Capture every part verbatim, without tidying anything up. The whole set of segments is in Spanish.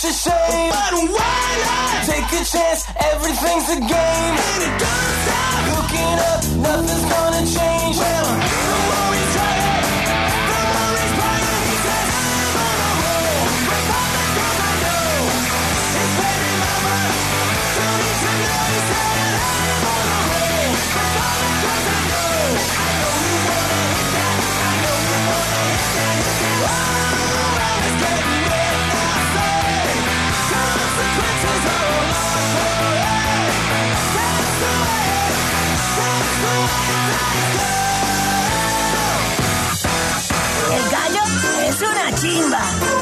a shame. But why not? Take a chance, everything's a game. And it don't stop. Looking up, nothing's gonna change. Well, the more we try it, the more it's burning. He says, I'm on a roll. Republic, 'cause I know it's baby mama. Tell me tonight, he said, I'm on a roll. Republic, 'cause I know. I know you wanna hit that. I know you wanna hit that. Hit that. Oh, well, it's getting red. I say, consequences are a long parade. That's the way. That's the way things go. El gallo es una chimba.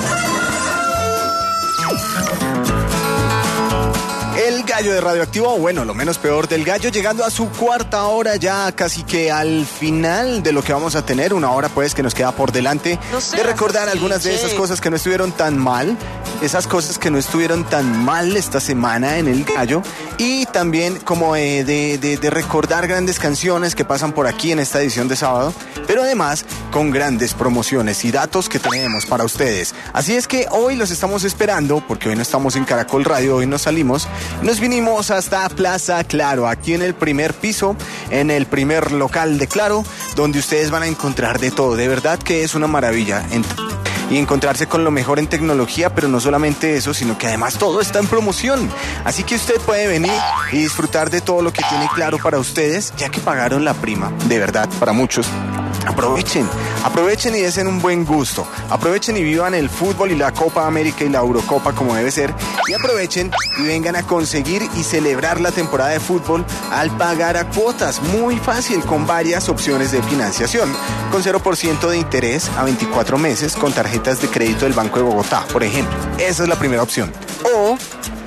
El gallo de Radioactivo, bueno, lo menos peor del gallo, llegando a su cuarta hora, ya casi que al final de lo que vamos a tener, una hora pues que nos queda por delante, No sé, de recordar así, algunas de che. esas cosas que no estuvieron tan mal, esas cosas que no estuvieron tan mal esta semana en el gallo, y también como eh, de, de, de recordar grandes canciones que pasan por aquí en esta edición de sábado, pero además con grandes promociones y datos que tenemos para ustedes. Así es que hoy los estamos esperando, porque hoy no estamos en Caracol Radio, hoy nos salimos. Nos vinimos hasta Plaza Claro, aquí en el primer piso, en el primer local de Claro, donde ustedes van a encontrar de todo. De verdad que es una maravilla y encontrarse con lo mejor en tecnología, pero no solamente eso, sino que además todo está en promoción. Así que usted puede venir y disfrutar de todo lo que tiene Claro para ustedes, ya que pagaron la prima, de verdad, para muchos. Aprovechen, aprovechen y desen un buen gusto. Aprovechen y vivan el fútbol y la Copa América y la Eurocopa como debe ser. Y aprovechen y vengan a conseguir y celebrar la temporada de fútbol al pagar a cuotas. Muy fácil, con varias opciones de financiación. Con cero por ciento de interés a veinticuatro meses con tarjetas de crédito del Banco de Bogotá, por ejemplo. Esa es la primera opción. O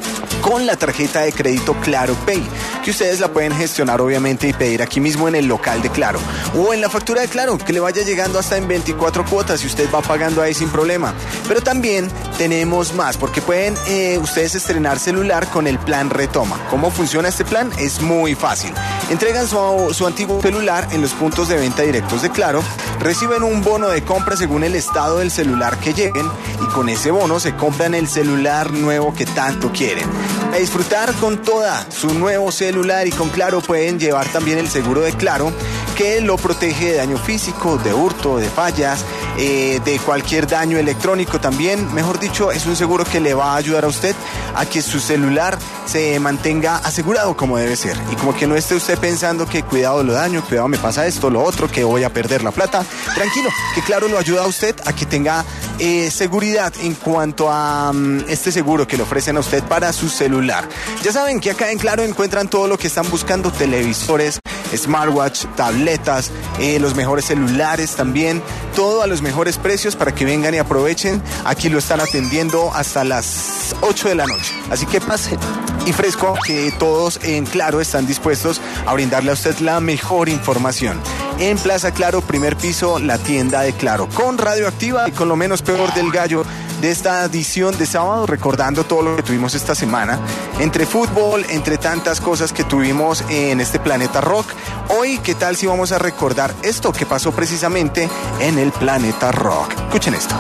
con la tarjeta de crédito Claro Pay, que ustedes la pueden gestionar obviamente y pedir aquí mismo en el local de Claro, o en la factura de Claro, que le vaya llegando hasta en veinticuatro cuotas y usted va pagando ahí sin problema. Pero también tenemos más, porque pueden eh, ustedes estrenar celular con el plan Retoma. ¿Cómo funciona este plan? Es muy fácil. Entregan su, su antiguo celular en los puntos de venta directos de Claro, reciben un bono de compra según el estado del celular que lleguen, y con ese bono se compran el celular nuevo que tanto quieren. A disfrutar con toda su nuevo celular, y con Claro pueden llevar también el seguro de Claro, que lo protege de daño físico, de hurto, de fallas, eh, de cualquier daño electrónico también. Mejor dicho, es un seguro que le va a ayudar a usted a que su celular se mantenga asegurado como debe ser, y como que no esté usted pensando que cuidado lo daño, cuidado me pasa esto, lo otro, que voy a perder la plata. Tranquilo, que Claro lo ayuda a usted a que tenga eh, seguridad en cuanto a um, este seguro que le ofrecen a usted para su celular. Ya saben que acá en Claro encuentran todo lo que están buscando: televisores, smartwatch, tabletas, eh, los mejores celulares también, todo a los mejores precios para que vengan y aprovechen. Aquí lo están atendiendo hasta las ocho de la noche, así que pasen. Y fresco, que todos en Claro están dispuestos a brindarle a usted la mejor información. En Plaza Claro, primer piso, la tienda de Claro, con Radioactiva y con lo menos peor del gallo de esta edición de sábado, recordando todo lo que tuvimos esta semana, entre fútbol, entre tantas cosas que tuvimos en este Planeta Rock. Hoy, ¿qué tal si vamos a recordar esto que pasó precisamente en el Planeta Rock? Escuchen esto.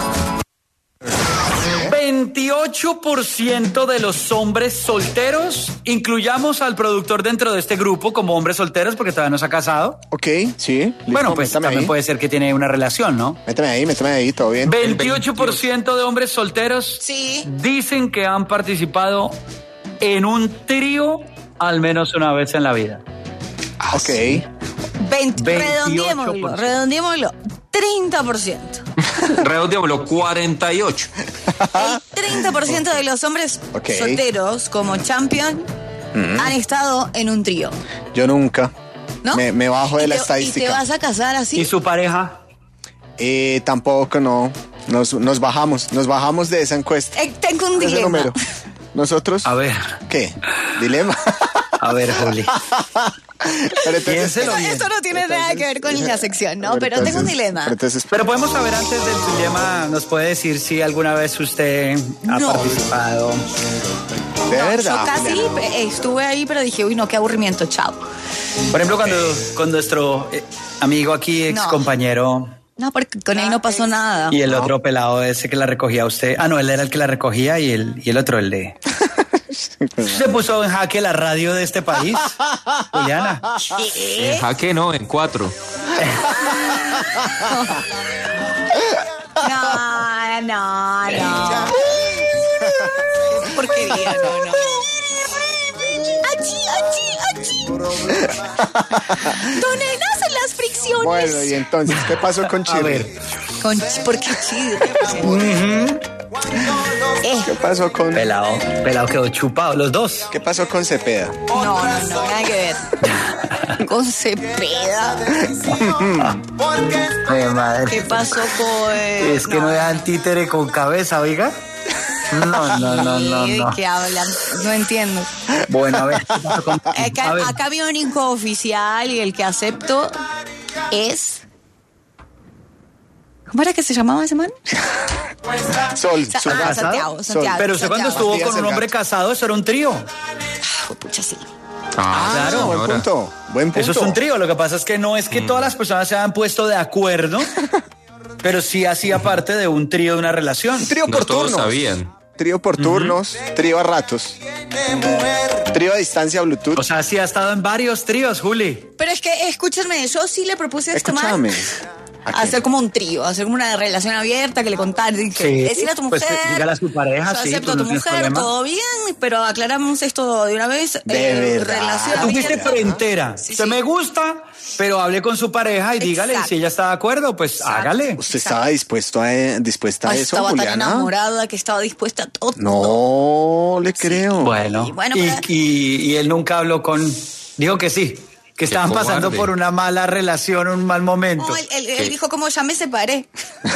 veintiocho por ciento de los hombres solteros, incluyamos al productor dentro de este grupo como hombres solteros porque todavía no se ha casado. Ok, sí. Listo, bueno, pues también ahí. Puede ser que tiene una relación, ¿no? Méteme ahí, méteme ahí, todo bien. veintiocho por ciento de hombres solteros sí. dicen que han participado en un trío al menos una vez en la vida. Ok. veinte, redondeémoslo, redondeémoslo. treinta por ciento. Redondeémoslo, cuarenta y ocho. El treinta por ciento de los hombres okay. solteros como champion mm. han estado en un trío. Yo nunca. ¿No? Me, me bajo de te, la estadística. ¿Y te vas a casar así? ¿Y su pareja? Eh, tampoco, no. Nos, nos bajamos, nos bajamos de esa encuesta. Eh, tengo un dilema. Número. ¿Nosotros? A ver. ¿Qué? ¿Dilema? A ver, Juli. Pero entonces, esto, esto no tiene entonces, nada que ver con la sección, ¿no? Pero, pero entonces, tengo un dilema. Pero, entonces, pero podemos saber antes del dilema, ¿nos puede decir si alguna vez usted ha no. participado? De no, verdad. Yo casi estuve ahí, pero dije, uy, no, qué aburrimiento, chao. Por ejemplo, cuando con nuestro eh, amigo aquí, ex no. compañero No, porque con él no pasó nada. Y el otro pelado ese que la recogía a usted. Ah, no, él era el que la recogía y el, y el otro el de... Se puso en jaque la radio de este país, Juliana. En jaque no, en cuatro. No, no, no. Qué porquería, no, no. Achí, achí, achí. Don Enas en las fricciones. Bueno, y entonces, ¿qué pasó con Chirri? A ver. Con, ¿por qué Chirri? Eh, ¿Qué pasó con Pelado, pelado quedó chupado, los dos. ¿Qué pasó con Cepeda? no, no, no, nada que ver. Con Cepeda. Ay, madre. ¿Qué pasó con...? Es que no, es antítere con cabeza, oiga. No, no, no, no, ¿De no. qué hablan? No entiendo. Bueno, a ver, ¿qué pasó con- Acá, a ver. acá mi único oficial y el que acepto es... ¿Cómo era que se llamaba ese man? Sol, Sa- Sol. ah, ¿Casado? Santiago, Santiago. Pero usted cuando Santiago. estuvo con un hombre casado, eso era un trío. Ah, pucha, sí. Ah, claro, buen señora. punto, buen punto. Eso es un trío. Lo que pasa es que no es que todas las personas se han puesto de acuerdo, pero sí hacía parte de un trío de una relación. Trío No por todos turnos. sabían. Trío por turnos, trío a ratos. Trío a distancia Bluetooth. O sea, sí ha estado en varios tríos, Juli. Pero es que, escúchame, yo sí le propuse a este Escúchame. man ¿A qué? hacer como un trío, hacer como una relación abierta, que le contara, que Sí, decirle a tu pues, mujer, dígale a su pareja, yo sí, acepto a tú tu no tienes mujer, problema. todo bien, pero aclaramos esto de una vez. De verdad. Relación Tú fuiste abierta. frentera. Sí, Usted sí. me gusta, pero hable con su pareja y dígale Exacto. si ella está de acuerdo, pues Exacto. hágale. ¿Usted estaba dispuesto a, eh, dispuesta a Ay, eso, estaba tan Juliana? enamorada que estaba dispuesta a todo. No le creo. Bueno, Y bueno, y, pero- y- y él nunca habló con... Dijo que sí, que estaban pasando cobarde. por una mala relación, un mal momento. No, él, él- él ¿Qué? dijo como ya me separé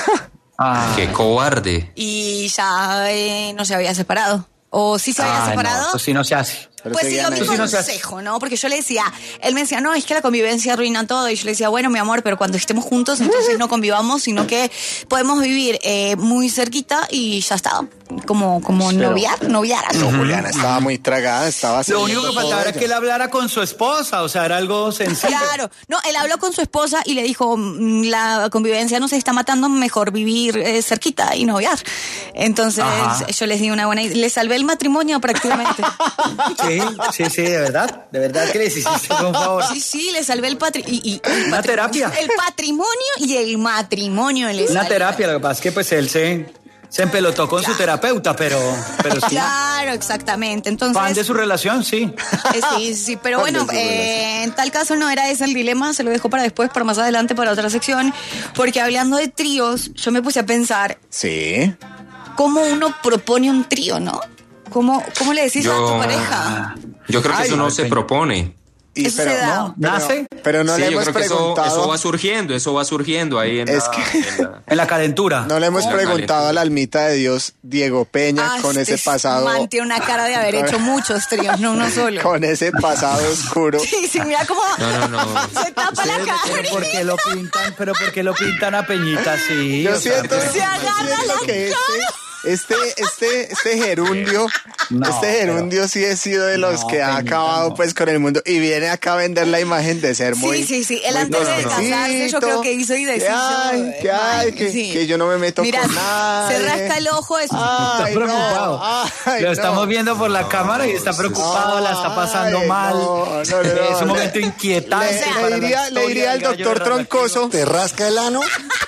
Ah. Qué cobarde. y ya eh, no se había separado. O sí se había Ay, separado. no, eso sí no se hace. Pero Pues sí, seguían lo ahí. mismo Sí, no se hace. consejo, ¿no? Porque yo le decía, él me decía, no, es que la convivencia arruina todo. Y yo le decía, bueno, mi amor, pero cuando estemos juntos, entonces no convivamos, sino que podemos vivir eh, muy cerquita y ya está. Como, como Pero- noviar, noviar. No, Juliana estaba muy tragada, estaba Lo haciendo único que todo faltaba era ella. que él hablara con su esposa, o sea, era algo sencillo. Claro, no, él habló con su esposa y le dijo, "Mm, la convivencia no se está matando, mejor vivir eh, cerquita y noviar. Entonces Ajá. yo les di una buena idea, le salvé el matrimonio prácticamente. Sí, sí, sí, de verdad, de verdad que les hiciste un favor. Sí, sí, le salvé el patrimonio. Y, y- el Una patrimonio- terapia. El patrimonio y el matrimonio. Le Una salvé. terapia, lo que pasa es que pues él se, se empelotó con su terapeuta, pero, pero sí. Claro, exactamente. Entonces, Fan de su relación, sí. eh, sí, sí, pero Fan de bueno, su eh, en tal caso no era ese el dilema, se lo dejo para después, para más adelante, para otra sección, porque hablando de tríos, yo me puse a pensar Sí. cómo uno propone un trío, ¿no? ¿Cómo, cómo le decís a tu Yo- pareja? Yo creo que Ay, eso no no, se peña. propone. Y, Eso se da. no, pero, ¿Nace? pero no Sí, le yo hemos creo que eso, preguntado. eso va surgiendo, eso va surgiendo ahí en, Es la, que- en la- En la calentura. No le hemos Oh. preguntado a la almita de Dios, Diego Peña, Ah, con este ese pasado. man tiene una cara de haber hecho muchos tríos, no uno solo. Con ese pasado oscuro. Sí, sí, mira cómo No, no, no. se tapa la cara. Pero ¿por qué lo pintan? Pero ¿por qué lo pintan a Peñita así? Yo O sea, siento, pues, Se agarra yo siento la que este, este, este, este gerundio, No, este gerundio sí ha sido de los No, que ha Peñita, acabado no. pues con el mundo y viene acá a vender la imagen de ser muy. Sí, sí, sí. Él muy antes de pobrecito, casarse, yo creo que hizo y que deshizo. ay, que ay, que, Sí. que yo no me meto Mira, con nadie. se rasca el ojo, es Está Ay, preocupado. no, ay, lo no. estamos viendo por la cámara y está preocupado, la está pasando Ay, mal. no, no, no, no. Es un momento inquietante. Le, para le la diría, le historia diría al del gallo doctor de Troncoso. ¿Te rasca el ano?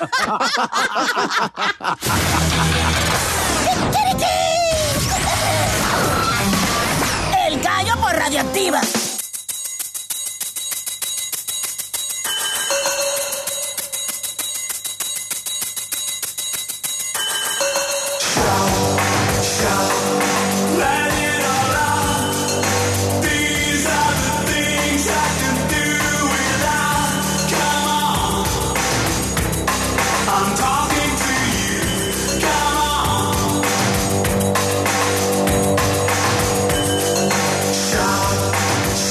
El gallo por radioactiva. Shout,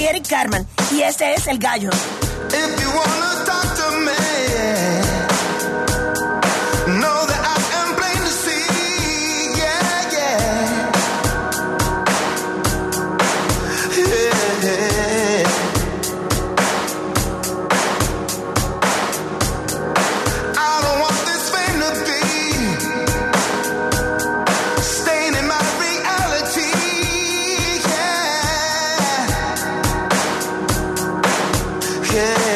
y Eric Carman. Y este es El Gallo. If you wanna talk to me, know that I am plain to see, yeah, yeah, yeah. I don't want this fame to be staying in my reality, yeah, yeah.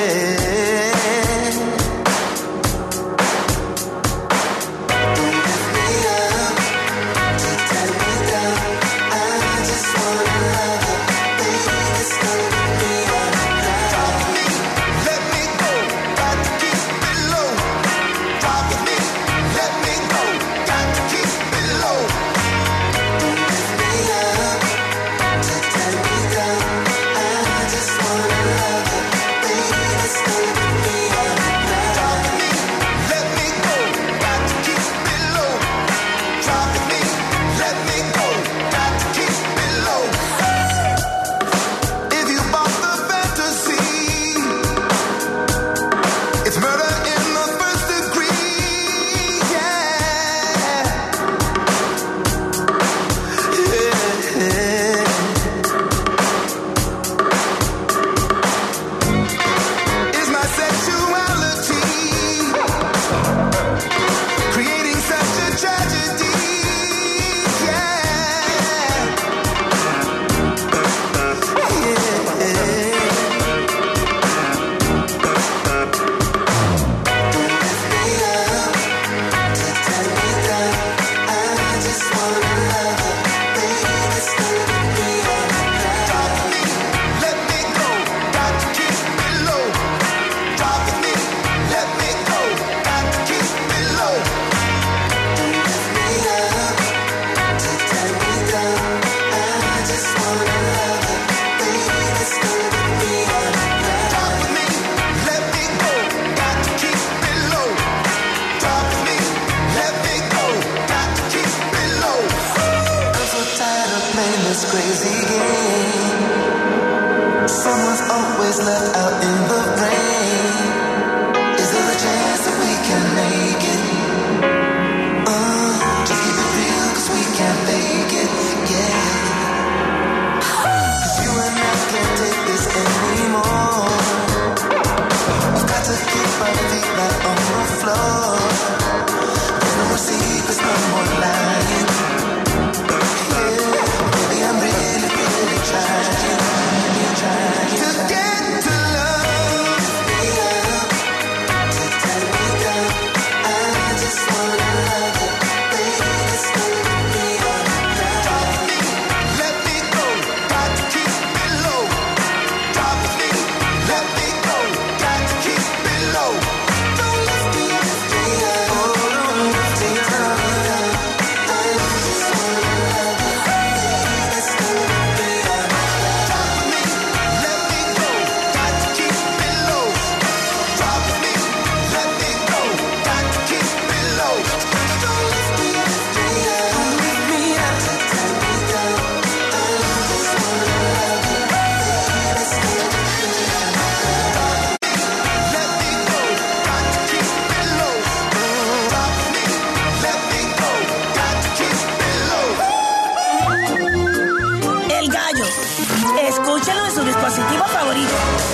Escúchalo en su dispositivo favorito.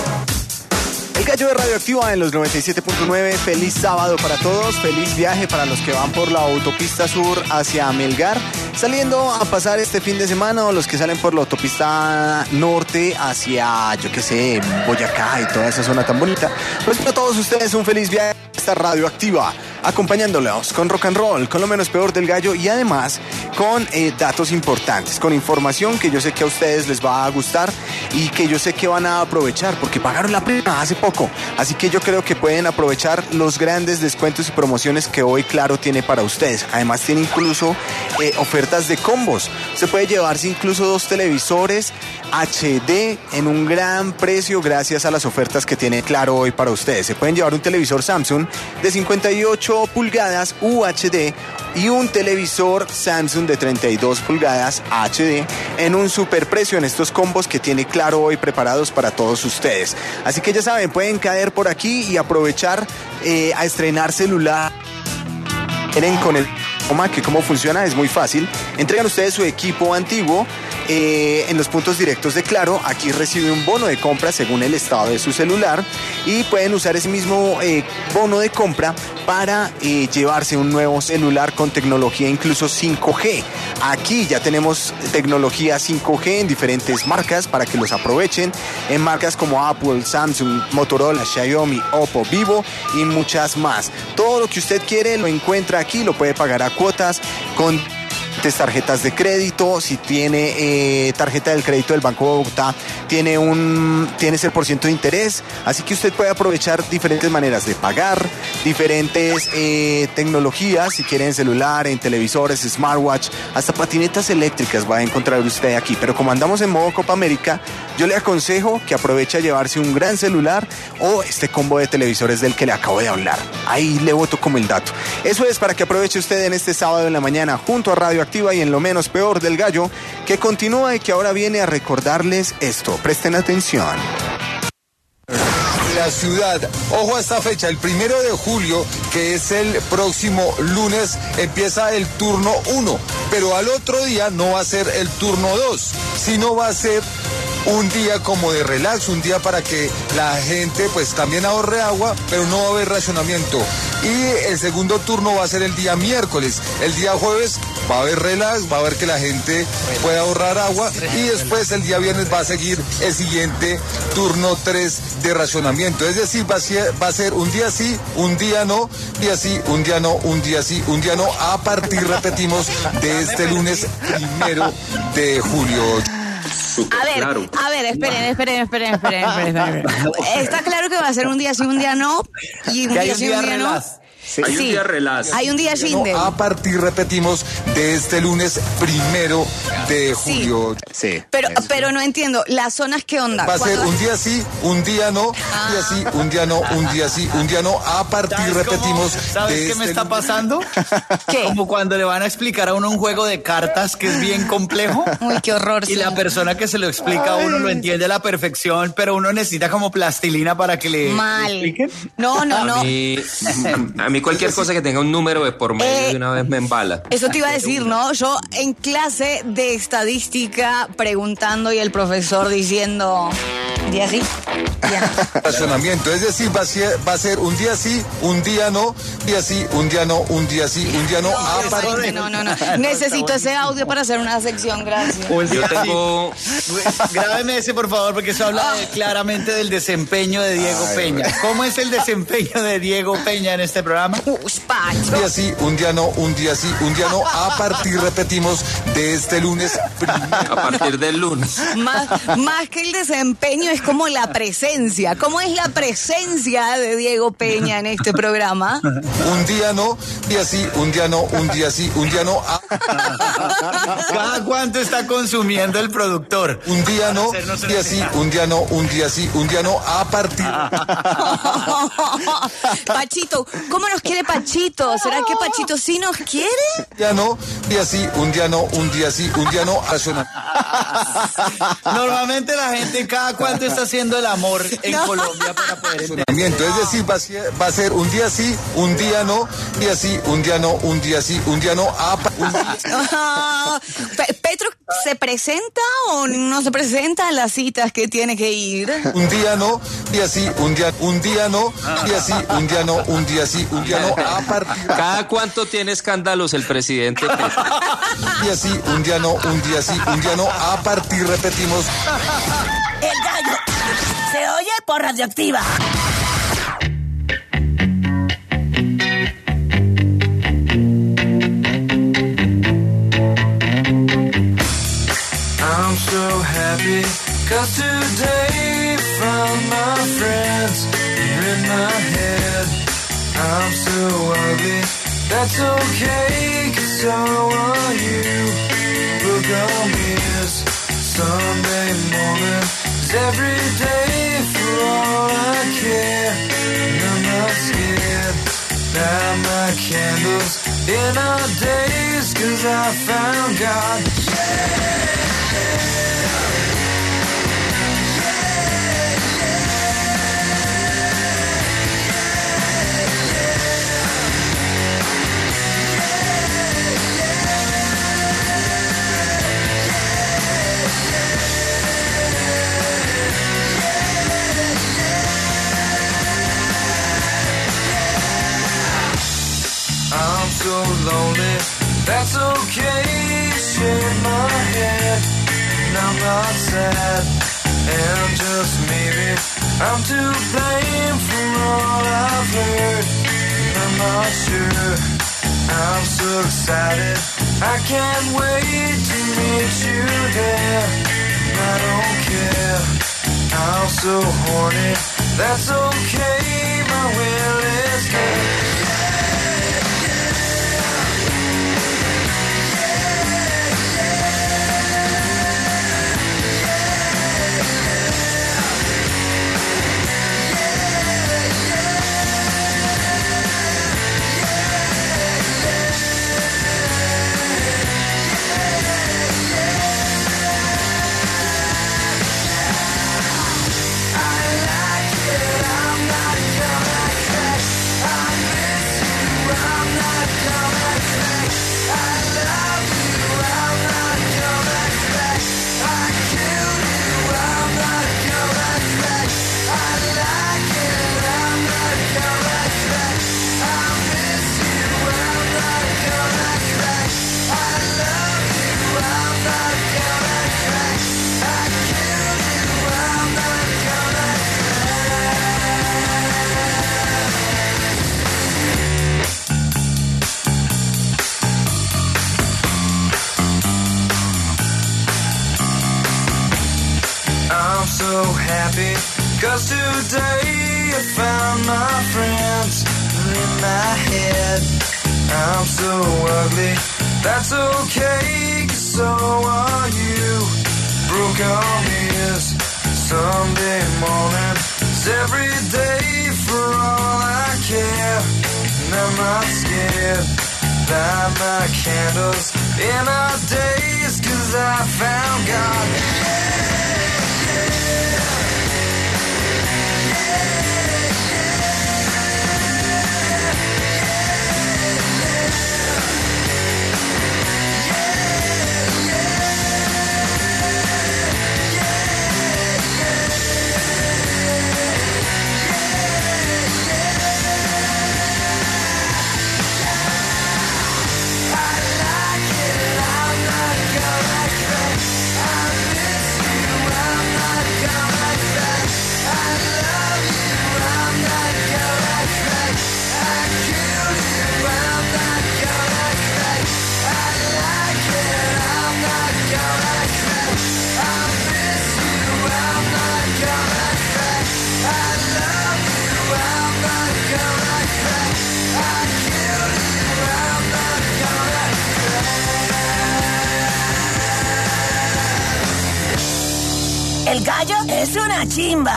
El Gallo de Radioactiva en los noventa y siete punto nueve. Feliz sábado para todos. Feliz viaje para los que van por la autopista sur hacia Melgar, saliendo a pasar este fin de semana, o los que salen por la autopista norte hacia, yo qué sé, Boyacá y toda esa zona tan bonita. Pues para todos ustedes un feliz viaje. Esta Radioactiva, acompañándolos con rock and roll, con lo menos peor del Gallo, y además con eh, datos importantes, con información que yo sé que a ustedes les va a gustar y que yo sé que van a aprovechar porque pagaron la pena hace poco. Así que yo creo que pueden aprovechar los grandes descuentos y promociones que hoy Claro tiene para ustedes. Además tiene incluso eh, ofertas de combos. Se puede llevarse incluso dos televisores H D en un gran precio gracias a las ofertas que tiene Claro hoy para ustedes. Se pueden llevar un televisor Samsung de cincuenta y ocho pulgadas U H D y un televisor Samsung de treinta y dos pulgadas H D en un superprecio en estos combos que tiene Claro hoy preparados para todos ustedes. Así que ya saben, pueden caer por aquí y aprovechar eh, a estrenar celular. Miren con el que cómo funciona, es muy fácil. Entregan ustedes su equipo antiguo eh, en los puntos directos de Claro. Aquí recibe un bono de compra según el estado de su celular y pueden usar ese mismo eh, bono de compra para eh, llevarse un nuevo celular con tecnología incluso cinco G. Aquí ya tenemos tecnología cinco G en diferentes marcas para que los aprovechen, en marcas como Apple, Samsung, Motorola, Xiaomi, Oppo, Vivo y muchas más. Todo lo que usted quiere lo encuentra aquí, lo puede pagar a cuotas con tarjetas de crédito. Si tiene eh, tarjeta del crédito del Banco de Bogotá, tiene un tiene ese por ciento de interés, así que usted puede aprovechar diferentes maneras de pagar, diferentes eh, tecnologías, si quiere en celular, en televisores, smartwatch, hasta patinetas eléctricas va a encontrar usted aquí. Pero como andamos en modo Copa América, yo le aconsejo que aproveche a llevarse un gran celular o este combo de televisores del que le acabo de hablar. Ahí le boto como el dato. Eso es para que aproveche usted en este sábado en la mañana junto a Radio Activa y en Lo Menos Peor del Gallo, que continúa y que ahora viene a recordarles esto. Presten atención. La ciudad, ojo a esta fecha, el primero de julio, que es el próximo lunes, empieza el turno uno, pero al otro día no va a ser el turno dos, sino va a ser un día como de relax, un día para que la gente pues también ahorre agua, pero no va a haber racionamiento. Y el segundo turno va a ser el día miércoles. El día jueves va a haber relax, va a haber que la gente pueda ahorrar agua, y después el día viernes va a seguir el siguiente turno tres de racionamiento. Es decir, va a ser, va a ser un día sí, un día no, día sí, un día no, un día sí, un día no, a partir, repetimos, de este lunes primero de julio. A ver, claro. a ver, esperen, esperen, esperen, esperen, esperen, esperen. Está claro que va a ser un día sí, un día no, y un día sí, un día no. Sí. Hay un día relax. Hay un día sin de. A partir, repetimos, de este lunes primero de julio. Sí. Pero, pero no entiendo, ¿las zonas qué onda? Va a ser ¿Cuándo? un día sí, un día no, Ah. un día sí, un día no, un día sí, un día no. A partir, ¿Sabes cómo? repetimos. ¿Sabes de qué me este está lunes. pasando? ¿Qué? Como cuando le van a explicar a uno un juego de cartas que es bien complejo. Uy, qué horror. Y sí. la persona que se lo explica a uno lo entiende a la perfección, pero uno necesita como plastilina para que le, le Mal. expliquen. No, no, no. A mí, a mí cualquier cosa que tenga un número de por medio Eh, de una vez me embala. Eso te iba a decir, ¿no? Yo en clase de estadística preguntando y el profesor diciendo, día sí, día no. Racionamiento, es decir, va a ser, va a ser un día sí, un día no, día sí, un día no, un día sí, un día no. A partir. No, no, no. Necesito ese audio para hacer una sección, gracias. Un Yo día tengo... Grábeme ese, por favor, porque eso habla de- claramente del desempeño de Diego Peña. ¿Cómo es el desempeño de Diego Peña en este programa? Ush, Pacho. Un día sí, un día no, un día sí, un día no. A partir, repetimos, de este lunes primero. A partir del lunes. Más, más que el desempeño es como la presencia. ¿Cómo es la presencia de Diego Peña en este programa? Un día no, día sí, un día no, un día sí, un día no. A ¿Cada cuánto está consumiendo el productor? un día no, día sí, un día no, un día sí, un día no. A partir. Pachito, ¿cómo nos quiere Pachito? ¿Será que Pachito sí nos quiere? Un día no, día sí, un día no, un día sí, un día no. Racionamiento. Normalmente la gente cada cuánto está haciendo el amor en No. Colombia para poder entender. Racionamiento, es decir, va a, ser, va a ser un día sí, un día no, día sí, un día no, un día sí, un día no. A pa- un día- Ah, Pe- ¿Petro se presenta o no se presenta a las citas que tiene que ir? Un día no, día sí, un día, un día no, día sí, un día no, un día sí, un día no. A partir. ¿Cada cuánto tiene escándalos el presidente? Un día sí, un día no, un día sí, un día no. A partir, repetimos. El gallo se oye por Radioactiva. I'm so happy, cause today found my friends are in my head. I'm so ugly, that's okay, cause so are you. Book on mirrors, Sunday morning is every day for all I care. And I'm not scared. Light my candles in our days, 'cause I found God. Yeah, I'm so lonely, that's okay, shake my head, and I'm not sad, and just maybe I'm to blame for all I've heard, and I'm not sure, I'm so excited, I can't wait to meet you there, and I don't care, I'm so horny, that's okay, my will is good. So happy, 'cause today I found my friends in my head. I'm so ugly, that's okay, 'cause so are you. Broke on ears, Sunday morning, it's every day for all I care. And I'm not scared, light my candles in our days, 'cause I found God. El gallo es una chimba.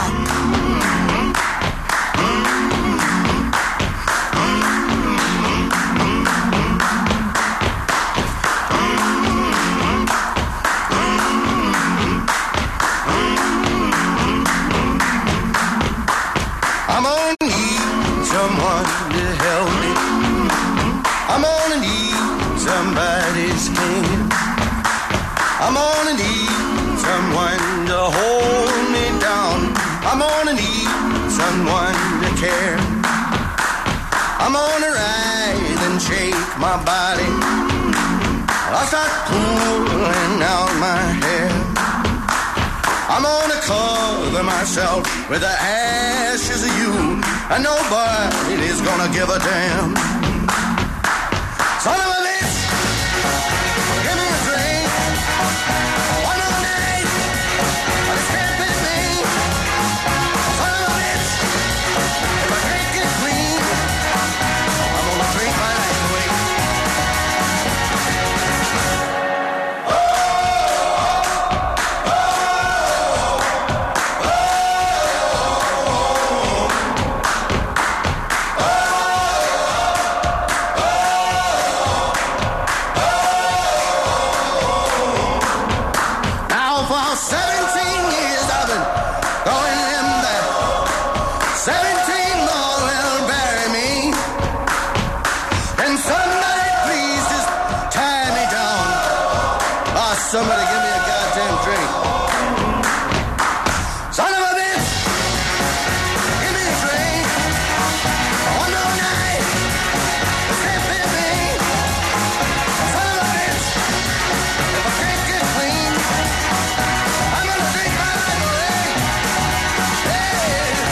I'm gonna need someone to help me. I'm gonna need somebody's hand. I'm gonna need someone to hold me down. I'm gonna need someone to care. I'm gonna ride and shake my body. I'll start pulling out my hair. I'm gonna cover myself with the ashes of you, and nobody's gonna give a damn. Son of a bitch, give me a drink. One of the night, I just can't with me. Son of a bitch, if I drink it clean, I'm gonna drink my life away. Oh, oh, oh. seventeen more will bury me. And somebody please just tie me down. Oh, somebody give me a goddamn drink. Son of a bitch, give me a drink. One more night, can't fit me. Son of a bitch, if I can't get clean, I'm gonna drink my life away. Hey,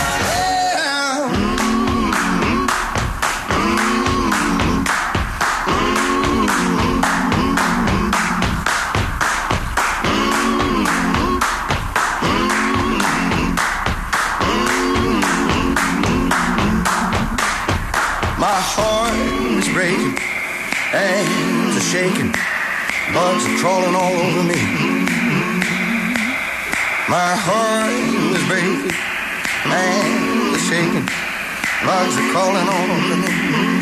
my heart is breaking, hands are shaking, bugs are crawling all over me. My heart is breaking, hands are shaking, bugs are crawling all over me.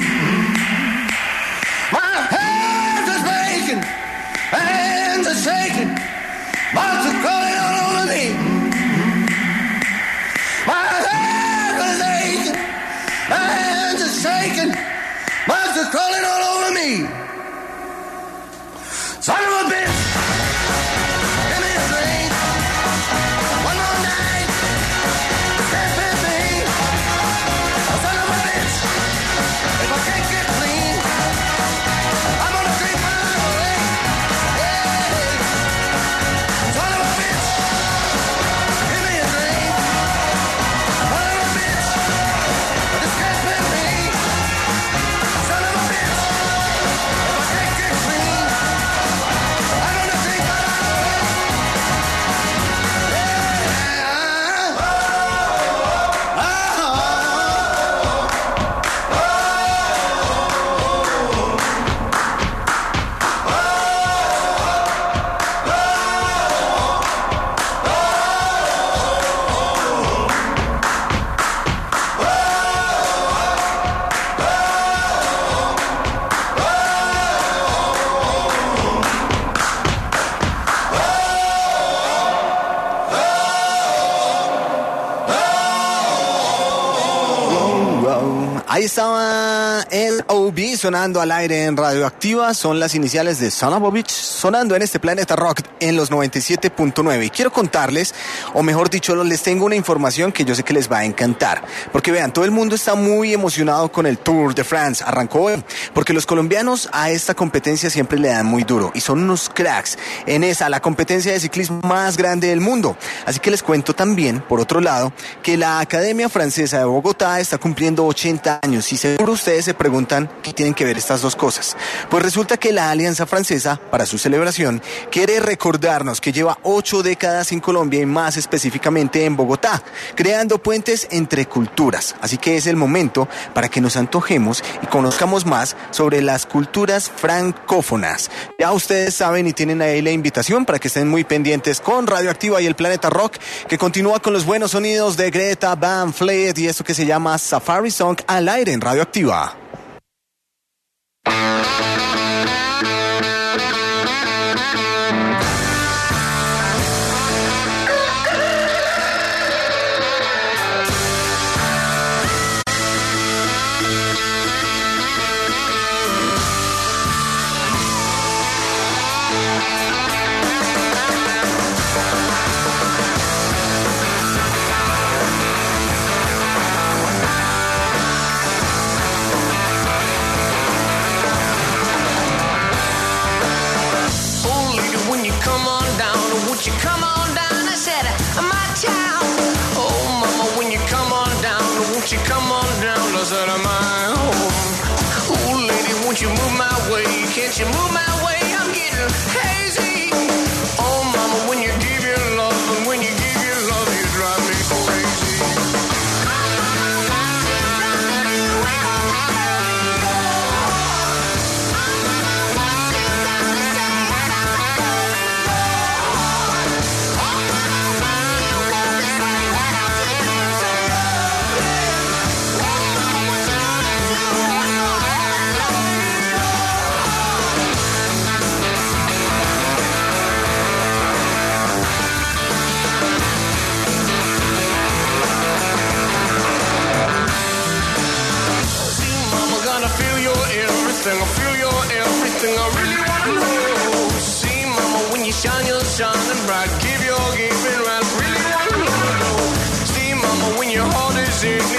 My hands are breaking, hands are shaking, bugs are crawling all over me. My hands are shaking, my hands are shaking, bugs are crawling all over me. Son of a bitch, give me a drink. One more night, can't fit me. Son of a bitch, if I can't get clean, I'm gonna drink my life away. Hey, son of a bitch, give me a drink. Son of a bitch, this can't fit me. Son of a bitch, if I can't get clean, I'm gonna drink my life away. Ahí estaba el O B sonando al aire en Radioactiva. Son las iniciales de Son of a Bitch sonando en este Planeta Rock en los noventa y siete punto nueve. Y quiero contarles, o mejor dicho, les tengo una información que yo sé que les va a encantar. Porque vean, todo el mundo está muy emocionado con el Tour de France. Arrancó hoy. Porque los colombianos a esta competencia siempre le dan muy duro. Y son unos cracks en esa, la competencia de ciclismo más grande del mundo. Así que les cuento también, por otro lado, que la Academia Francesa de Bogotá está cumpliendo ochenta años. Y seguro ustedes se preguntan qué tienen que ver estas dos cosas. Pues resulta que la Alianza Francesa, para su celebración, quiere recordarnos que lleva ocho décadas en Colombia y más específicamente en Bogotá, creando puentes entre culturas. Así que es el momento para que nos antojemos y conozcamos más sobre las culturas francófonas. Ya ustedes saben y tienen ahí la invitación para que estén muy pendientes con Radioactiva y el Planeta Rock, que continúa con los buenos sonidos de Greta Van Fleet y esto que se llama Safari Song al aire en Radioactiva. You come on down, I said, my town. Oh, mama, when you come on down, won't you come on down, I said, my home. Ooh, lady, won't you move my way? Can't you move my way? I'm getting hazy. Oh, mama, when you give your love, and when you give your love, you drive me crazy.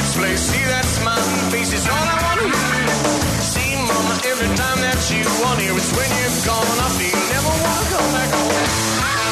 display. See that smiling face is all I wanna do. See, mama, every time that you want here, it's when you're gone. I feel never wanna come back home.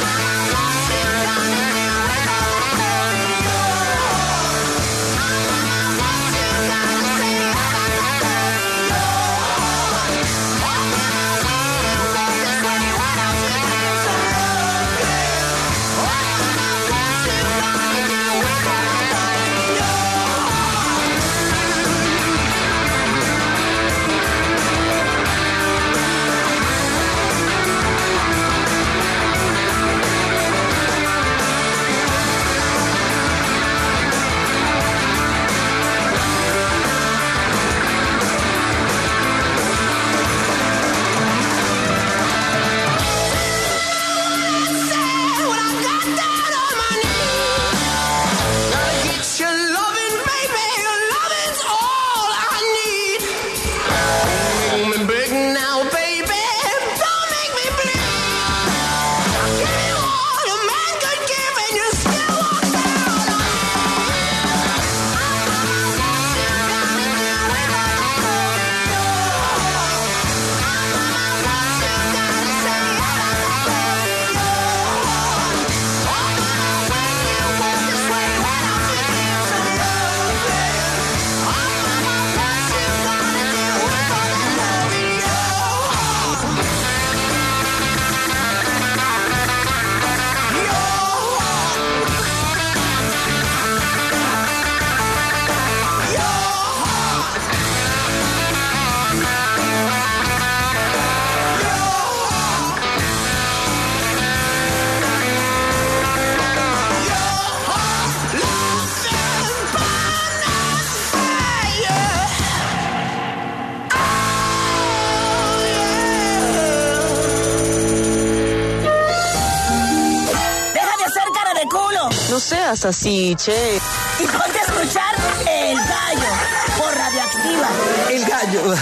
No seas así, che. Y ponte a escuchar El Gallo por Radioactiva. El Gallo.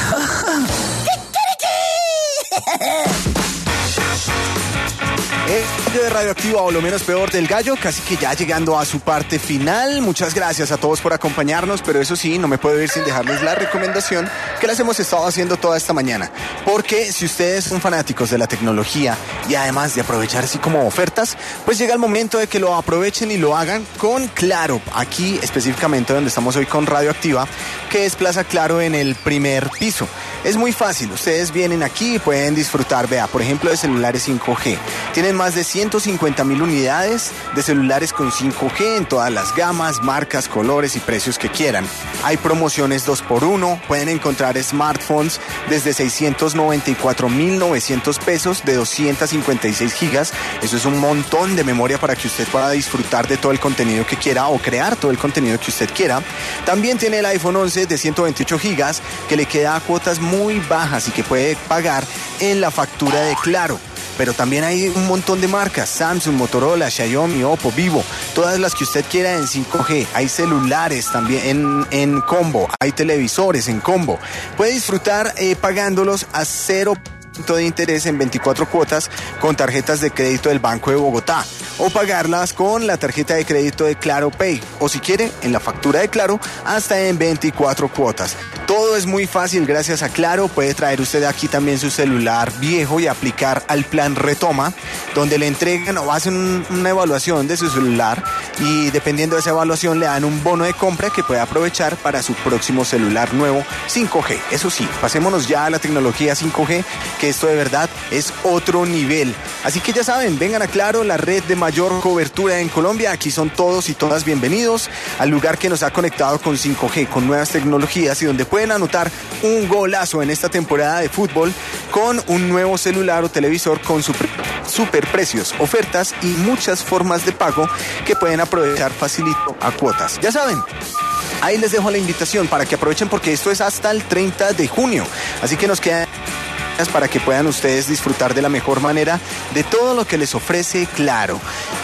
El de Radioactiva, o lo menos peor del Gallo, casi que ya llegando a su parte final. Muchas gracias a todos por acompañarnos, pero eso sí, no me puedo ir sin dejarles la recomendación que las hemos estado haciendo toda esta mañana. Porque si ustedes son fanáticos de la tecnología y además de aprovechar así como ofertas, pues llega el momento de que lo aprovechen y lo hagan con Claro. Aquí específicamente donde estamos hoy con Radioactiva, que es Plaza Claro en el primer piso. Es muy fácil, ustedes vienen aquí y pueden disfrutar, vea, por ejemplo, de celulares cinco G. Tienen más de ciento cincuenta mil unidades de celulares con cinco G en todas las gamas, marcas, colores y precios que quieran. Hay promociones dos por uno, pueden encontrar smartphones desde seiscientos noventa y cuatro mil novecientos pesos de doscientos cincuenta y seis gigas. Eso es un montón de memoria para que usted pueda disfrutar de todo el contenido que quiera o crear todo el contenido que usted quiera. También tiene el iPhone once de ciento veintiocho gigas que le queda a cuotas muy bajas y que puede pagar en la factura de Claro. Pero también hay un montón de marcas, Samsung, Motorola, Xiaomi, Oppo, Vivo, todas las que usted quiera en cinco G. Hay celulares también en, en combo, hay televisores en combo. Puede disfrutar eh, pagándolos a cero de interés en veinticuatro cuotas con tarjetas de crédito del Banco de Bogotá, o pagarlas con la tarjeta de crédito de Claro Pay, o si quiere en la factura de Claro hasta en veinticuatro cuotas. Todo es muy fácil gracias a Claro. Puede traer usted aquí también su celular viejo y aplicar al plan Retoma, donde le entregan o hacen un, una evaluación de su celular y dependiendo de esa evaluación le dan un bono de compra que puede aprovechar para su próximo celular nuevo cinco G. Eso sí, pasémonos ya a la tecnología cinco G, que esto de verdad es otro nivel. Así que ya saben, vengan a Claro, la red de mayor cobertura en Colombia. Aquí son todos y todas bienvenidos al lugar que nos ha conectado con cinco G, con nuevas tecnologías y donde pueden anotar un golazo en esta temporada de fútbol con un nuevo celular o televisor con super, super precios, ofertas y muchas formas de pago que pueden aprovechar facilito a cuotas. Ya saben, ahí les dejo la invitación para que aprovechen porque esto es hasta el treinta de junio. Así que nos quedan para que puedan ustedes disfrutar de la mejor manera de todo lo que les ofrece Claro.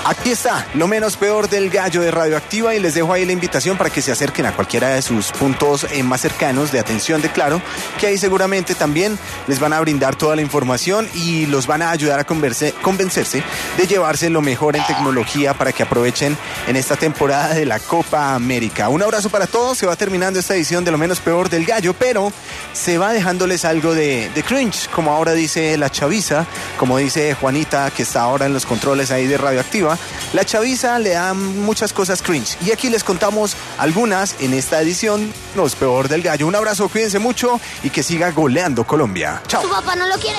Aquí está, lo menos peor del gallo de Radioactiva, y les dejo ahí la invitación para que se acerquen a cualquiera de sus puntos eh, más cercanos de atención de Claro, que ahí seguramente también les van a brindar toda la información y los van a ayudar a converse, convencerse de llevarse lo mejor en tecnología para que aprovechen en esta temporada de la Copa América. Un abrazo para todos, se va terminando esta edición de lo menos peor del gallo, pero se va dejándoles algo de, de cringe, como ahora dice la chaviza, como dice Juanita, que está ahora en los controles ahí de Radioactiva. La chaviza le da muchas cosas cringe y aquí les contamos algunas en esta edición Los Peor del Gallo. Un abrazo, cuídense mucho y que siga goleando Colombia. Chao. Su papá no lo quiere.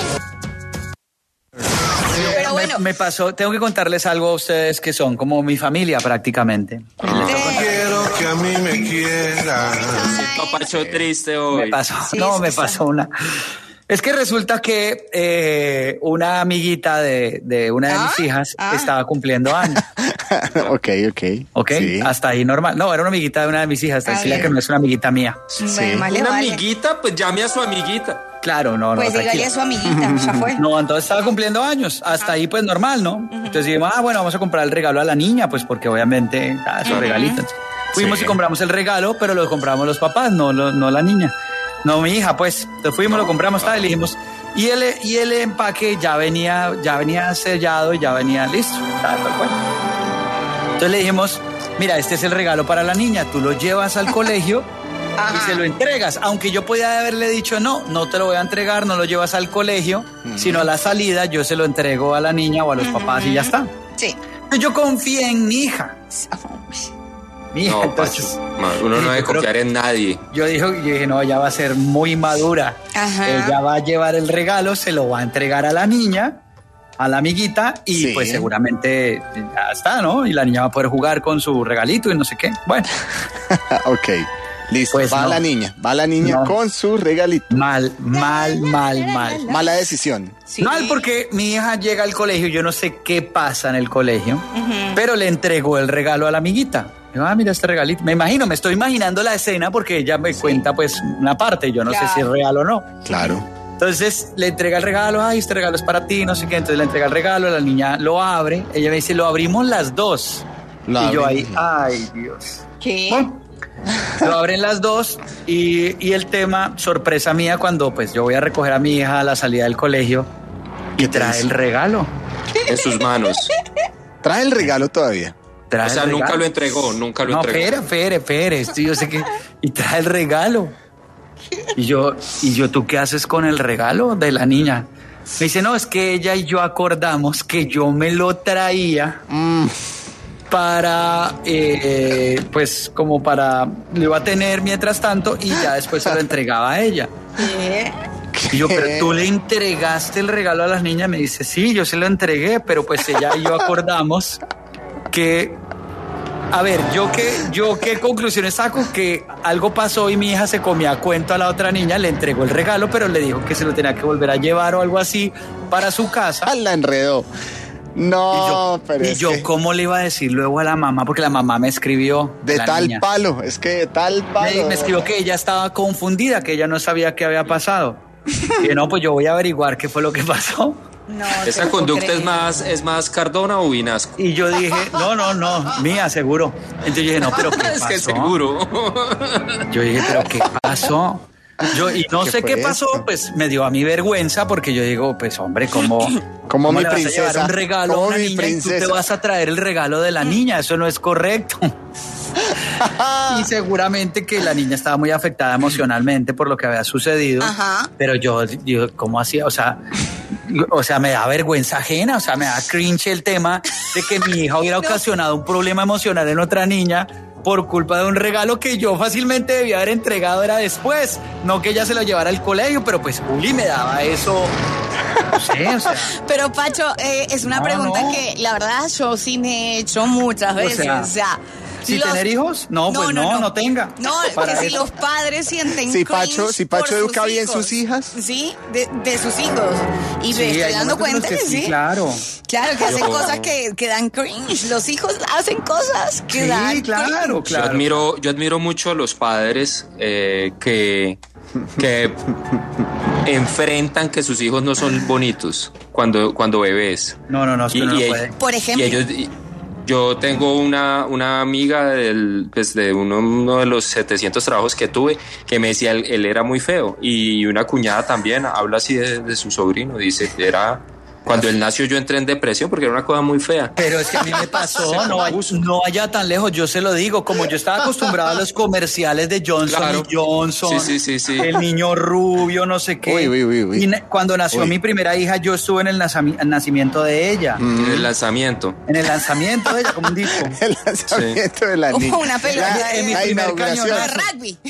Pero bueno. Me, me pasó, tengo que contarles algo a ustedes que son como mi familia prácticamente. Quiero que a mí me quieran. Papacho triste hoy. Me pasó, Sí, no, es me que pasó una. Es que resulta que eh, una amiguita de, de una de ¿Ah? mis hijas Ah. estaba cumpliendo años. ok, ok. ¿Ok? Sí. Hasta ahí normal. No, era una amiguita de una de mis hijas. Ah, Tranquila bien. que no es una amiguita mía. Bueno, más le Una vale. amiguita, pues llame a su amiguita. Claro, no, no. Pues dígale tranquila. a su amiguita, ya fue. No, entonces estaba cumpliendo años. Hasta ahí, pues normal, ¿no? Entonces dijimos, ah, bueno, vamos a comprar el regalo a la niña, pues porque obviamente, ah, esos regalitos. Fuimos Sí. y compramos el regalo, pero lo compramos los papás, no, lo- no la niña. No, mi hija, pues. Entonces fuimos, lo compramos, tal, y le dijimos. Y el, y el empaque ya venía, ya venía sellado y ya venía listo. Tal, tal cual. Entonces le dijimos, mira, este es el regalo para la niña, tú lo llevas al colegio y se lo entregas. Aunque yo podía haberle dicho, no, no te lo voy a entregar, no lo llevas al colegio, sino a la salida yo se lo entrego a la niña o a los papás y ya está. Sí. Entonces yo confié en mi hija. Mi hija, No, entonces, Pacho. ma, Uno no debe yo creo- confiar en nadie. Yo dije, yo dije, no, ella va a ser muy madura. Ajá. Ella va a llevar el regalo, se lo va a entregar a la niña, a la amiguita, y Sí. pues seguramente ya está, ¿no? Y la niña va a poder jugar con su regalito y no sé qué. Bueno, ok, listo. Pues va no. la niña, va la niña No. con su regalito. mal, mal, mal, mal. Mala decisión. Sí. Mal porque mi hija llega al colegio, yo no sé qué pasa en el colegio, pero le entregó el regalo a la amiguita. Digo, ah, mira este regalito. Me imagino, me estoy imaginando la escena porque ella me cuenta pues una parte, yo no Claro. sé si es real o no. Claro. Entonces le entrega el regalo, ay, este regalo es para ti, no sé qué. Entonces le entrega el regalo, la niña lo abre, ella me dice, lo abrimos las dos. Lo y yo ahí, abrimos. ay, Dios. ¿Qué? Bueno, lo abren las dos y, y el tema, sorpresa mía, cuando pues yo voy a recoger a mi hija a la salida del colegio y ¿Qué te trae dice? el regalo. En sus manos. Trae el regalo todavía. Trae O sea, el nunca regalo. lo entregó, nunca lo No, entregó. espere, espere, espere. esto yo sé que. Y trae el regalo. Y yo, y yo, ¿tú qué haces con el regalo de la niña? Me dice, no, es que ella y yo acordamos que yo me lo traía para, eh, pues, como para, lo iba a tener mientras tanto y ya después se lo entregaba a ella. ¿Qué? Y yo, pero tú le entregaste el regalo a las niñas. Me dice, sí, yo se lo entregué, pero pues ella y yo acordamos que, a ver, yo qué, yo qué conclusiones saco, que algo pasó y mi hija se comía a cuento a la otra niña, le entregó el regalo, pero le dijo que se lo tenía que volver a llevar o algo así para su casa. Ah, la enredó. No, Y yo, pero y es yo que ¿cómo le iba a decir luego a la mamá? Porque la mamá me escribió. de la tal niña. palo, es que de tal Me, palo. me escribió que ella estaba confundida, que ella no sabía qué había pasado. Y yo, no, pues yo voy a averiguar qué fue lo que pasó. No, te ¿Esa lo puedo conducta creer. es más, es más Cardona o Vinasco? Y yo dije, no, no, no, mía, seguro. Entonces yo dije, no, pero ¿qué pasó? Es que seguro. Yo dije, pero ¿qué pasó? Yo, y no ¿Qué sé fue qué pasó, esto? pues me dio a mí vergüenza porque yo digo, pues hombre, ¿cómo, Como mi le vas a princesa, llevar un regalo a como una mi niña y tú princesa. te vas a traer el regalo de la niña? Eso no es correcto. Y seguramente que la niña estaba muy afectada emocionalmente por lo que había sucedido. Ajá. Pero yo, yo ¿cómo hacía? O sea, o sea, me da vergüenza ajena, o sea, me da cringe el tema de que mi hija hubiera ocasionado un problema emocional en otra niña por culpa de un regalo que yo fácilmente debía haber entregado era después, no que ella se lo llevara al colegio, pero pues Juli me daba eso, no sé, o sea, Pero Pacho, eh, es una No, pregunta no. que la verdad yo sí me he hecho muchas veces. sea, O sea, ¿sin tener hijos? No, pues no, no tenga. No, Para que si eso. los padres sienten Si cringe Pacho- si Pacho por educa sus bien hijos. sus hijas. Sí, de, de sus hijos. Y Sí, me estoy hay dando momentos en los cuenta que que sí. Claro. Claro, que hacen Yo- cosas que, que dan cringe. Los hijos hacen cosas que Sí, dan claro, cringe. Yo claro. admiro, yo admiro mucho a los padres eh, que, que enfrentan que sus hijos no son bonitos cuando, cuando bebés. No, no, no, es que Y- uno no y- puede. Por ejemplo. Y ellos, y, Yo tengo una, una amiga del, pues de uno, uno de los setecientos trabajos que tuve que me decía él, él era muy feo, y una cuñada también habla así de, de su sobrino, dice que era... Cuando él nació yo entré en depresión porque era una cosa muy fea. Pero es que a mí me pasó, no, vaya, no vaya tan lejos, yo se lo digo, como yo estaba acostumbrado a los comerciales de Johnson Claro. y Johnson, Sí, sí, sí, sí. el niño rubio, no sé qué. Uy, uy, uy, uy. Y na- cuando nació Uy. mi primera hija, yo estuve en el, nazami- el nacimiento de ella, En el lanzamiento. en el lanzamiento de ella, como un disco. El lanzamiento de la Hubo niña. una pelea La- en mi la primer inauguración. De cañonazo. rugby.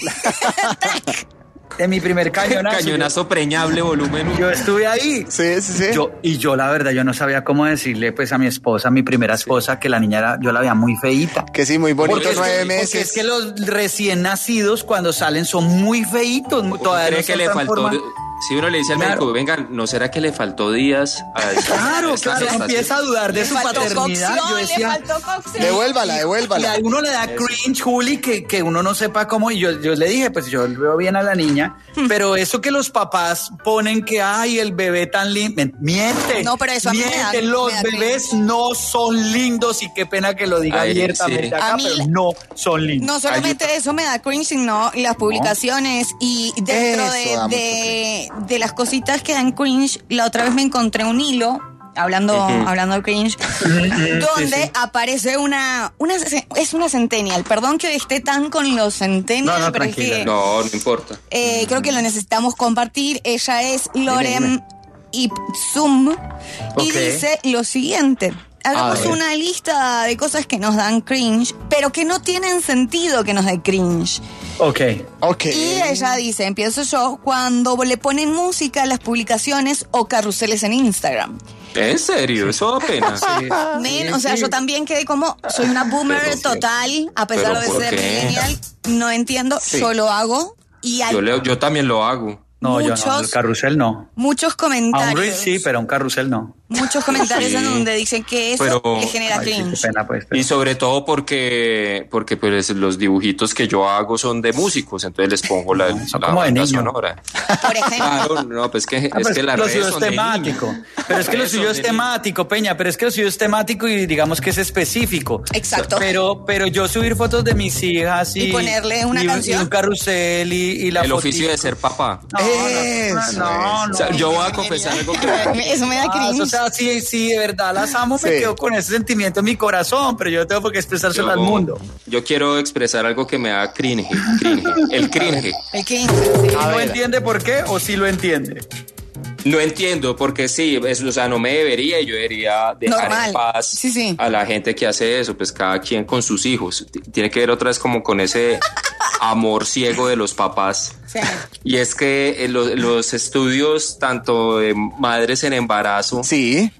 De mi primer cañonazo. Cañonazo preñable, volumen uno. Yo estuve ahí. Sí, sí, sí. Yo, y yo la verdad, yo no sabía cómo decirle pues a mi esposa, mi primera esposa, que la niña era, yo la veía muy feíta. Que sí, muy bonito, Porque es, nueve que, meses. porque es que los recién nacidos cuando salen son muy feitos. ¿Uno Todavía cree no que se le faltó? transforman. Si uno le dice al Claro. médico, venga, ¿no será que le faltó días? A esta- Claro, a esta claro, gestación? empieza a dudar de Le su faltó paternidad. Yo cocción, le decía, faltó cocción. Devuélvala, y devuélvala. a uno le da cringe, Juli, que, que uno no sepa cómo. Y yo, yo le dije, pues yo veo bien a la niña, pero eso que los papás ponen que, ay, el bebé tan lindo, miente. No, pero eso a mí me da- miente, los me da bebés cringe. no son lindos, y qué pena que lo diga Ay, abiertamente sí. acá, A mí- pero no son lindos. No solamente eso me da cringe, sino las publicaciones y dentro Eso de, da mucho de, de las cositas que dan cringe, la otra vez me encontré un hilo, hablando, hablando de cringe, donde sí. aparece una, una, es una centennial, perdón que esté tan con los centennials, No, no, pero es tranquila. que No, no importa. eh, creo que lo necesitamos compartir. Ella es Lorem Ipsum y Ok. dice lo siguiente. Hagamos A ver. una lista de cosas que nos dan cringe, pero que no tienen sentido que nos dé cringe. Ok. Ok. Y ella dice, empiezo yo, cuando le ponen música a las publicaciones o carruseles en Instagram. ¿En serio? Eso apenas. Men, o sea, yo también quedé como, soy una boomer Pero, total, a pesar ¿pero de por ser qué? millennial, no entiendo, Sí. yo lo hago y hay Yo, le- yo también lo hago. No, yo no, Muchos- el carrusel no. muchos A un comentarios. reel sí, pero a un carrusel no. Muchos comentarios Sí. en donde dicen que eso Pero- le genera Ay, sí, qué cringe. pena, pues. pero- Y sobre todo porque, porque pues los dibujitos que yo hago son de músicos, entonces les pongo la, son la como de banda niño. sonora. Por ejemplo. Claro, no, pues que, Ah, es pero que las lo redes suyo es son de temático. niños. Pero es que lo Redes suyo son es de niños. temático, Peña, pero es que lo suyo es temático y digamos que es específico. Exacto. Pero, pero yo subir fotos de mis hijas y, Y ponerle una y- canción. y un carrusel y, y la El fotito. oficio de ser papá. No, no, Eso no, no, O sea, no. yo voy a confesar algo que... Eso me da Ah, cringe. o sea, sí, sí, de verdad las amo, me Sí. quedo con ese sentimiento en mi corazón, pero yo tengo que expresárselo Yo, al mundo. yo quiero expresar algo que me da cringe, cringe, el cringe. El cringe, sí. ¿No ver. entiende por qué o sí lo entiende? No entiendo, porque sí, es, o sea, no me debería, yo debería dejar Normal. en paz Sí, sí. a la gente que hace eso, pues cada quien con sus hijos. T- Tiene que ver otra vez como con ese amor ciego de los papás. Sí. Y es que en los, los estudios, tanto de madres en embarazo, Sí.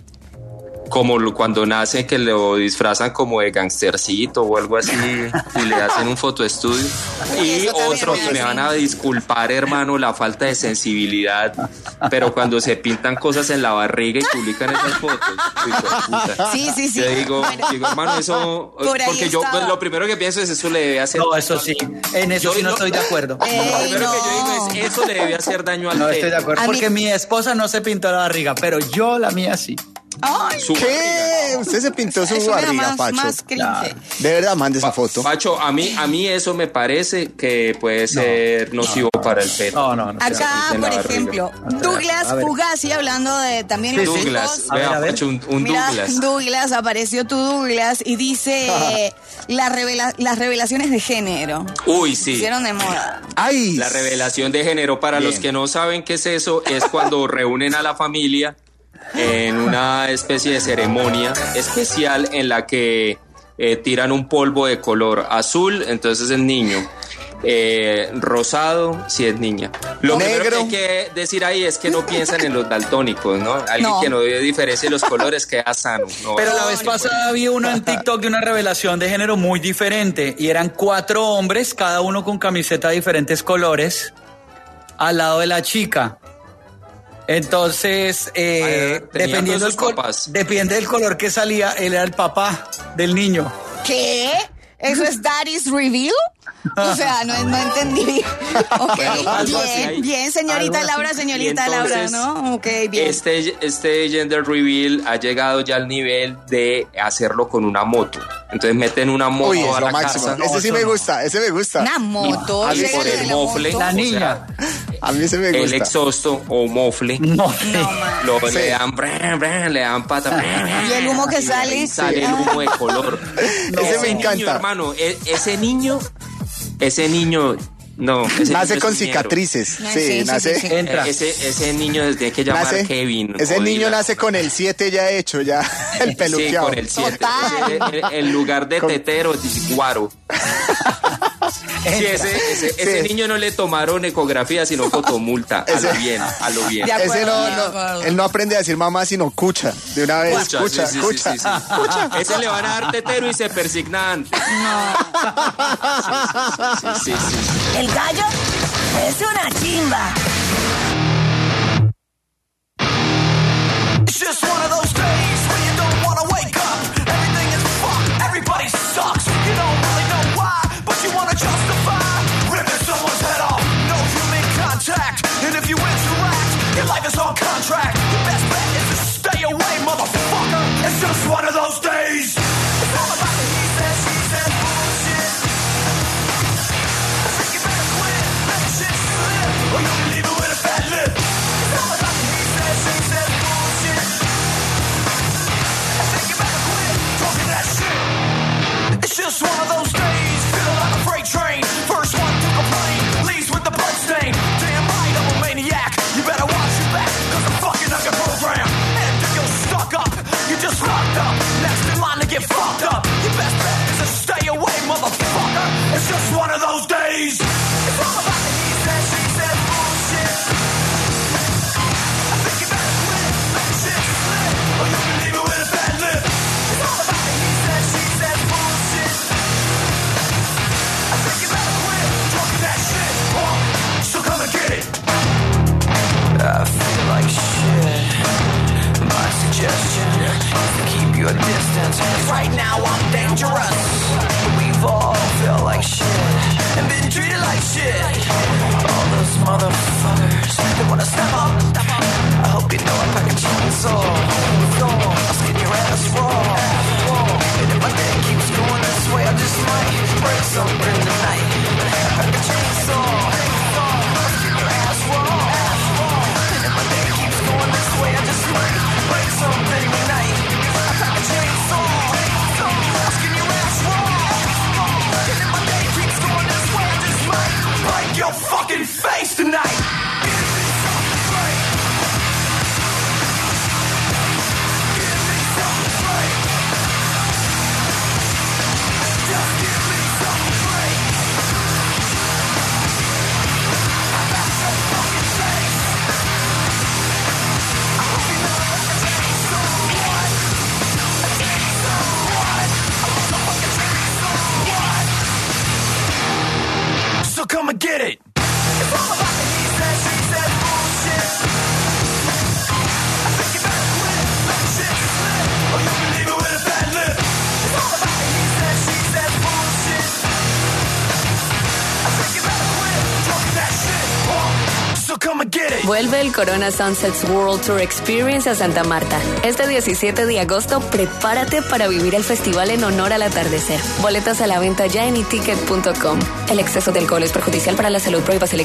como lo- cuando nace, que lo disfrazan como de gangstercito o algo así, y le hacen un fotoestudio. Uy, Y eso también otro, me da que me van a cringe. disculpar, hermano, la falta de sensibilidad, pero cuando se pintan cosas en la barriga y publican esas fotos, hijo de puta. Sí, sí, sí. Yo digo, Bueno, digo, hermano, eso, Por ahí porque yo estaba. pues, lo primero que pienso es eso le debe hacer. No, eso sí, en eso Yo sí no no- estoy de acuerdo. Lo Ey, primero que yo no. digo es eso le debe hacer daño al No estoy de feto. acuerdo, A mí- porque mi esposa no se pintó la barriga, pero yo la mía sí. Ay, Su ¿Qué? Usted se pintó su eso me da barriga, más, Pacho. más cringe. Claro. De verdad, mande esa foto. Pacho, a mí, a mí eso me parece que puede ser nocivo para el feto. No, no, no. Acá, en la por barriga. ejemplo, A ver, Douglas a ver. Fugazi, hablando de también los Douglas, hijos. A ver, vea, a ver. Pacho, un, un Mira, Douglas. Douglas, apareció tu Douglas y dice eh, la revela- las revelaciones de género. Uy, Se sí. hicieron de moda. ¡Ay! La revelación de género, para Bien. los que no saben qué es eso, es cuando reúnen a la familia en una especie de ceremonia especial en la que eh, tiran un polvo de color azul, entonces es niño. Eh, rosado si es niña. Lo Negro. primero que hay que decir ahí es que no piensan en los daltónicos, ¿no? Alguien No. que no diferencie los colores queda sano. ¿no? Pero la vez pasada vi uno en TikTok de una revelación de género muy diferente y eran cuatro hombres, cada uno con camiseta de diferentes colores, al lado de la chica. Entonces, eh, Ah, tenían dependiendo, todos del sus col- papás. depende del color que salía, él era el papá del niño. ¿Qué? ¿Eso es Daddy's Reveal? O sea, no, no entendí. Ok, Bueno, algo así bien, ahí. bien, señorita Algo así. Laura, señorita Y Laura, entonces, ¿no? Ok, bien. Este, este gender reveal ha llegado ya al nivel de hacerlo con una moto. Entonces meten una moto Uy, es a lo la máximo. casa. Ese sí me gusta, ese me gusta. Una moto. A mí llega por de el la mofle. moto. La niña. A mí se me El gusta. exhausto o mofle. No. Lo, Sí. Le dan, bran, bran, le dan pata. bran, Y el humo que y de ahí sale. Sale el humo de color. Ese me niño, encanta. hermano, e- ese niño, ese niño, no. Ese Nace niño con es un ñero. cicatrices. Sí, Sí, sí, sí, nace. sí, sí. Entra. Eh, Ese, ese niño se tiene que llamar nace- Kevin. ese o niño Dylan. nace con el siete ya hecho, ya el Sí, peluqueado. con el siete. Total. Ese, En lugar de Con- tetero, es guaro. Sí, ese, ese, ese Sí. niño no le tomaron ecografía, sino fotomulta. A lo Ese- bien, a lo bien. De acuerdo, Ese no, de no, acuerdo. él no aprende a decir mamá, sino cucha. De una vez, Escucha, cucha, sí, sí, cucha. sí, sí, sí. Ese le van a dar tetero y se persigna antes. Sí, sí, sí, sí. El gallo es una chimba. It's just one of those days when you don't wanna wake up. Everything is fucked, everybody sucks. You don't really know why, but you wanna justify ripping someone's head off. No human contact, and if you interact, your life is on contract. Your best bet is to stay away, motherfucker. It's just one of those days. It's all about the he said, she said bullshit. I think you better quit, let shit slip, or you'll be leaving with a fat lip. It's all about the he said, she said bullshit. I think you better quit talking that shit. It's just one of those days, feel like a freight train. First one to complain, leaves with the bloodstain. Damn right, I'm a maniac. You better watch your back, cause I'm fucking up your program. And if you're stuck up, you're just locked up. Next in line to get fucked up. Your best bet is to stay away, motherfucker. It's just one of those days. It's all about the he said, she said bullshit. I think you better quit, let shit slip, or you'll be leaving with a bad lip. It's all about the he said, she said bullshit. I think you better quit talking that shit, huh? So come and get it. I feel like shit. My suggestion is to keep your distance. 'Cause right now I'm dangerous. We've all felt like shit and been treated like shit. All those motherfuckers, they wanna step up. I hope you know I pack a chainsaw. I'll skin your ass raw. And if my day keeps going this way, I just might break something tonight. I pack a chainsaw. I'll skin your ass raw. And if my day keeps going this way, I just might break something tonight. I pack a chainsaw. I'll skin your ass raw. And if my day keeps going this way, I just might break your fucking face tonight. Give me something to break. Give me something to break. Just give me something to break. I got your fucking face. I hope you know I can take so what? I take so what? I motherfucking take so what? So come and get it. It's all about the he said, she said bullshit. I think you better quit, let shit slip, or you'll be leaving with a bad lip. It's all about the he said, she said bullshit. I think you better quit talking that shit, huh? So come and get it. Vuelve el Corona Sunsets World Tour Experience a Santa Marta. Este diecisiete de agosto, prepárate para vivir el festival en honor al atardecer. Boletas a la venta ya en e ticket punto com. El exceso de alcohol es perjudicial para la salud. Prohíbas el